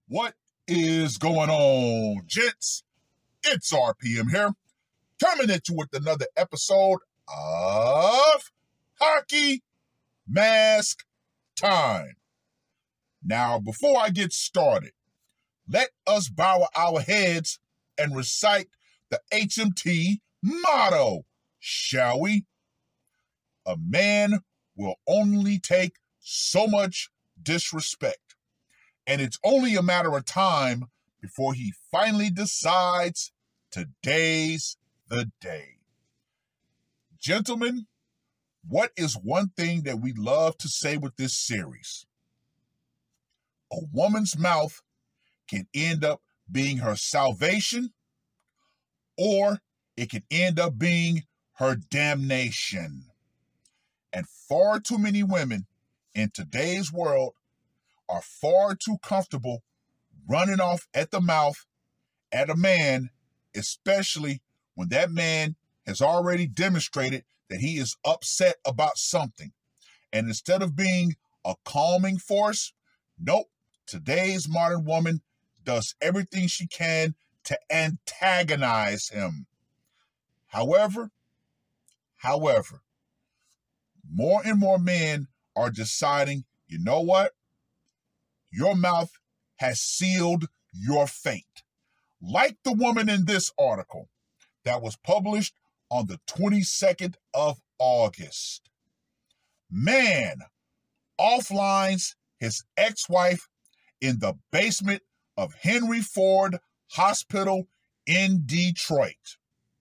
What is going on, gents? It's RPM here, coming at you with another episode of Hockey Mask Time. Now, before I get started, let us bow our heads and recite the HMT motto, shall we? A man will only take so much disrespect, and it's only a matter of time before he finally decides today's the day. Gentlemen, what is one thing that we love to say with this series? A woman's mouth can end up being her salvation, or it can end up being her damnation. And far too many women in today's world are far too comfortable running off at the mouth at a man, especially when that man has already demonstrated that he is upset about something. And instead of being a calming force, nope, today's modern woman does everything she can to antagonize him. However, more and more men are deciding, you know what? Your mouth has sealed your fate. Like the woman in this article that was published on the 22nd of August. Man offlines his ex-wife in the basement of Henry Ford Hospital in Detroit.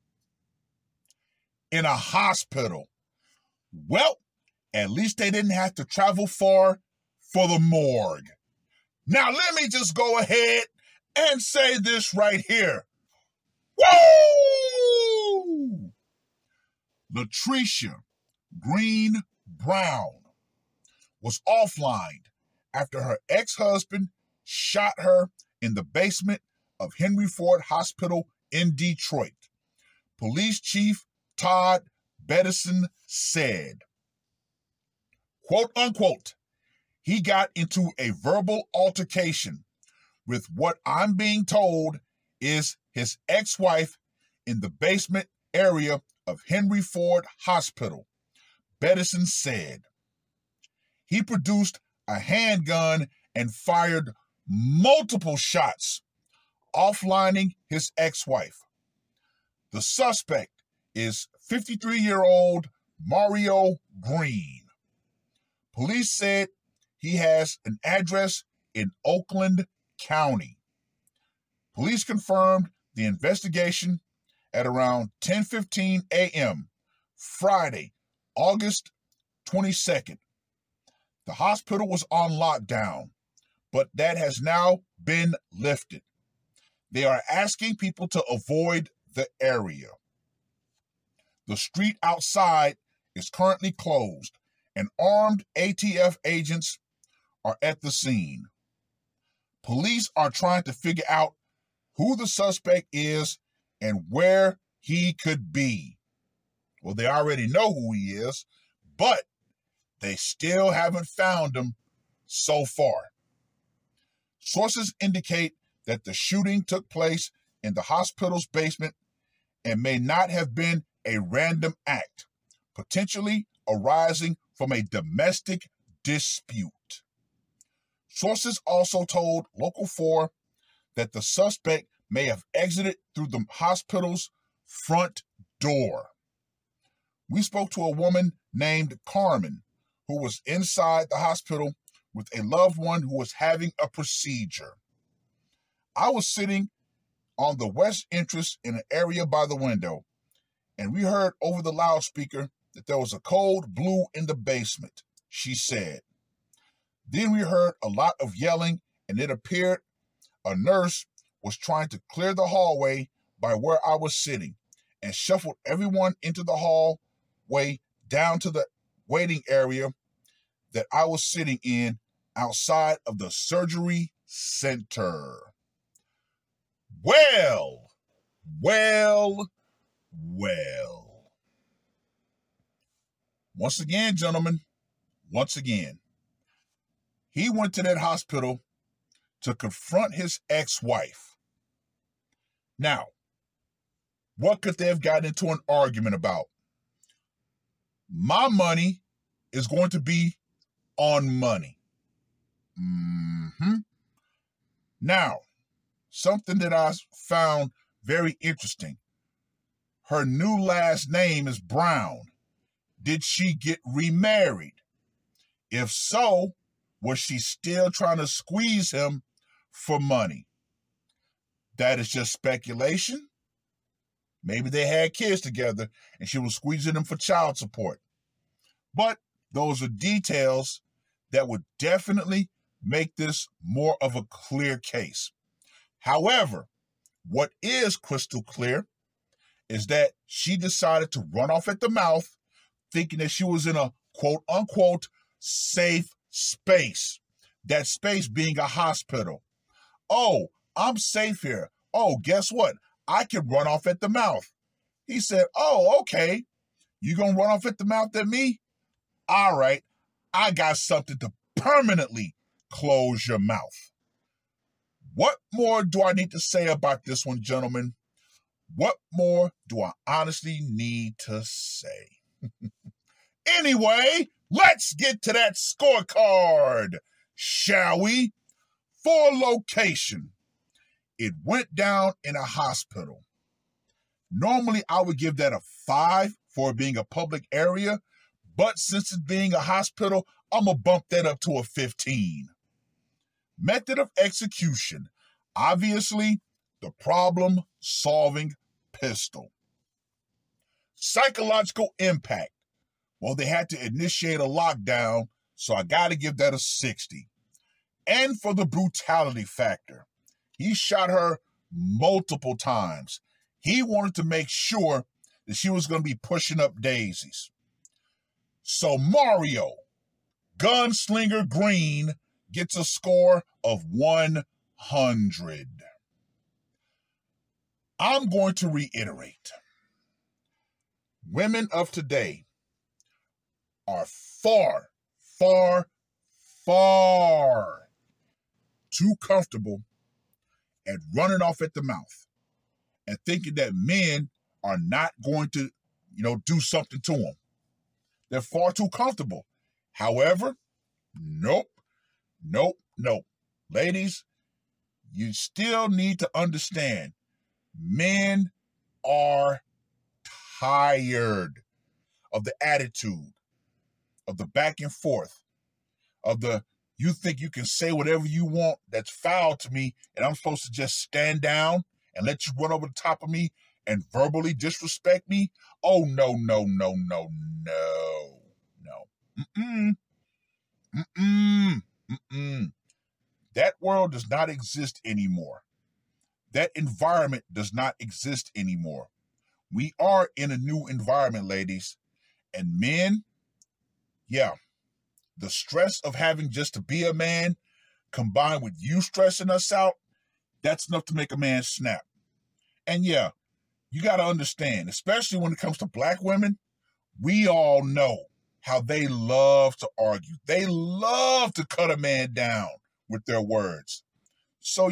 In a hospital. Well, at least they didn't have to travel far for the morgue. Now, let me just go ahead and say this right here. Woo! Latricia Green Brown was offlined after her ex-husband shot her in the basement of Henry Ford Hospital in Detroit. Police Chief Todd Bedison said, quote unquote, he got into a verbal altercation with what I'm being told is his ex-wife in the basement area of Henry Ford Hospital, Bedison said. He produced a handgun and fired multiple shots, offlining his ex-wife. The suspect is 53-year-old Mario Green. Police said he has an address in Oakland County. Police confirmed the investigation at around 10:15 a.m. Friday, August 22nd. The hospital was on lockdown, but that has now been lifted. They are asking people to avoid the area. The street outside is currently closed, and armed ATF agents are at the scene. Police are trying to figure out who the suspect is and where he could be. Well, they already know who he is, but they still haven't found him so far. Sources indicate that the shooting took place in the hospital's basement and may not have been a random act, potentially arising from a domestic dispute. Sources also told Local 4 that the suspect may have exited through the hospital's front door. We spoke to a woman named Carmen, who was inside the hospital with a loved one who was having a procedure. I was sitting on the west entrance in an area by the window, and we heard over the loudspeaker that there was a cold blue in the basement, she said. Then we heard a lot of yelling, and it appeared a nurse was trying to clear the hallway by where I was sitting and shuffled everyone into the hallway down to the waiting area that I was sitting in outside of the surgery center. Well. Once again, gentlemen, he went to that hospital to confront his ex-wife. Now, what could they have gotten into an argument about? My money is going to be on money. Now, something that I found very interesting. Her new last name is Brown. Did she get remarried? If so, was she still trying to squeeze him for money? That is just speculation. Maybe they had kids together and she was squeezing him for child support. But those are details that would definitely make this more of a clear case. However, what is crystal clear is that she decided to run off at the mouth, thinking that she was in a quote-unquote safe space. That space being a hospital. Oh, I'm safe here. Oh, guess what? I can run off at the mouth. He said, oh, okay. You gonna run off at the mouth at me? All right. I got something to permanently close your mouth. What more do I need to say about this one, gentlemen? What more do I honestly need to say? Anyway, let's get to that scorecard, shall we? For location, it went down in a hospital. Normally, I would give that a 5 for it being a public area, but since it's being a hospital, I'm going to bump that up to a 15. Method of execution, obviously, the problem-solving pistol. Psychological impact, well, they had to initiate a lockdown, so I got to give that a 60. And for the brutality factor, he shot her multiple times. He wanted to make sure that she was going to be pushing up daisies. So Mario, Gunslinger Green, gets a score of 100. I'm going to reiterate. Women of today are far, far, far too comfortable at running off at the mouth and thinking that men are not going to, do something to them. They're far too comfortable. However, nope. Ladies, you still need to understand, men are tired of the attitude, of the back and forth, of the you think you can say whatever you want that's foul to me, and I'm supposed to just stand down and let you run over the top of me and verbally disrespect me? Oh, no. That world does not exist anymore. That environment does not exist anymore. We are in a new environment, ladies. And men, the stress of having just to be a man combined with you stressing us out, that's enough to make a man snap. And you got to understand, especially when it comes to black women, we all know how they love to argue. They love to cut a man down with their words. So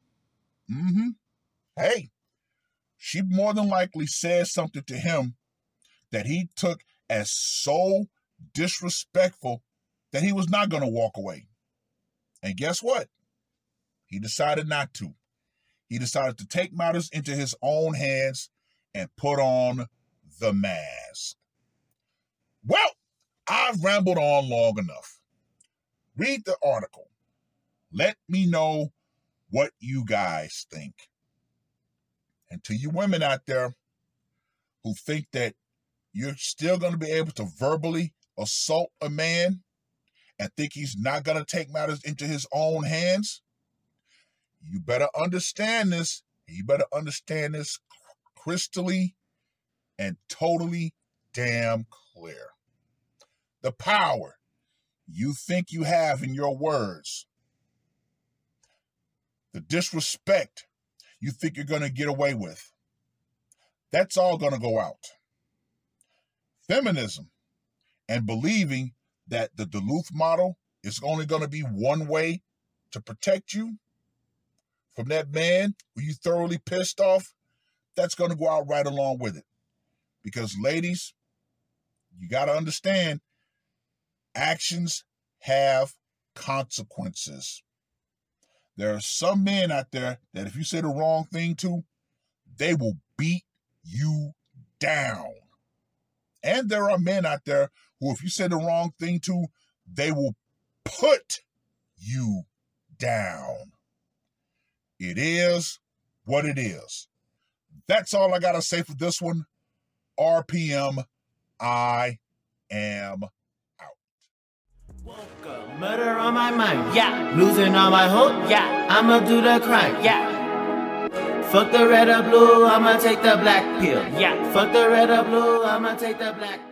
hey, she more than likely said something to him that he took as so disrespectful that he was not going to walk away. And guess what? He decided not to. He decided to take matters into his own hands and put on the mask. Well, I've rambled on long enough. Read the article. Let me know what you guys think. And to you women out there who think that you're still going to be able to verbally assault a man and think he's not going to take matters into his own hands, you better understand this. You better understand this crystally and totally damn clear. The power you think you have in your words, the disrespect you think you're going to get away with, that's all going to go out. Feminism and believing that the Duluth model is only going to be one way to protect you, from that man who you thoroughly pissed off, that's going to go out right along with it. Because ladies, you got to understand, actions have consequences. There are some men out there that if you say the wrong thing to, they will beat you down. And there are men out there who, if you say the wrong thing to, they will put you down. It is what it is. That's all I got to say for this one. RPM, I am out. Murder on my mind, yeah. Losing all my hope, yeah. I'ma do the crime, yeah. Fuck the red or blue, I'ma take the black pill, yeah. Fuck the red or blue, I'ma take the black pill.